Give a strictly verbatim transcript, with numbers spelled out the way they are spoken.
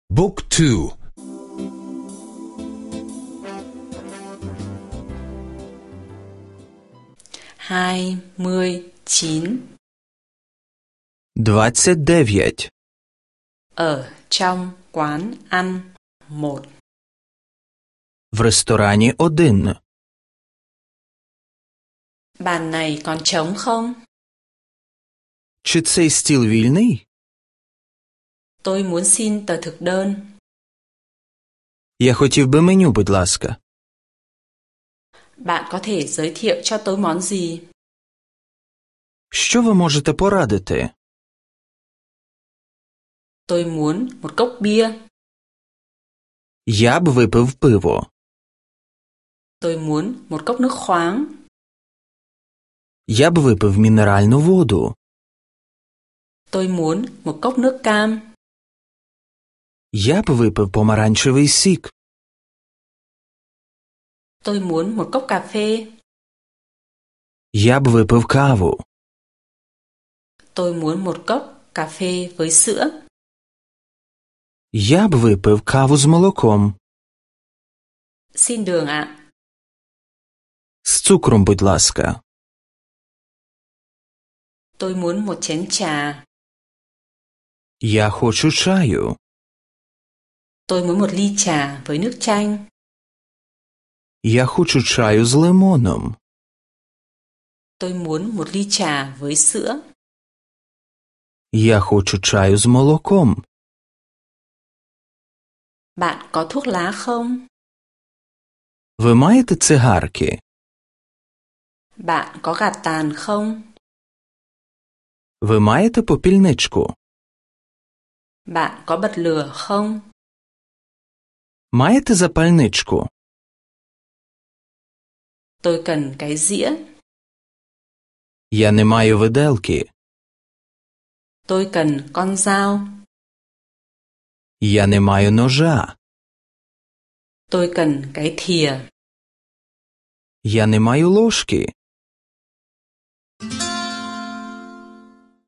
บุ๊กทู hai mươi chín двадцять дев'ять. ở trong quán ăn một. В ресторані один. Bàn này còn trống không? Чи цей стіл вільний? Tôi muốn xin tờ thực đơn. Я хотів би меню, будь ласка. Bạn có thể giới thiệu cho tôi món gì? Що ви можете порадити? Tôi muốn một cốc bia. Я б випив пиво. Tôi muốn một cốc nước khoáng. Я б випив мінеральну воду. Tôi muốn một cốc nước cam. Я б випив помаранчевий сік. Tôi muốn một cốc cà phê. Я б випив каву. Tôi muốn một cốc cà phê với sữa. Я б випив каву з молоком. Xin đường ạ. З цукром, будь ласка. Tôi muốn một chén trà. Я хочу чаю. Tôi muốn một ly trà với nước chanh. Я хочу чаю з лимоном. Tôi muốn một ly trà với sữa. Я хочу чаю з молоком. Bạn có thuốc lá không? Ви маєте цигарки? Bạn có gạt tàn không? Ви маєте попільничку? Bạn có bật lửa không? Маєте запальничку? Tôi cần cái dĩa. Я не маю виделки. Tôi cần con dao. Я не маю ножа. Tôi cần cái thìa. Я не маю ложки.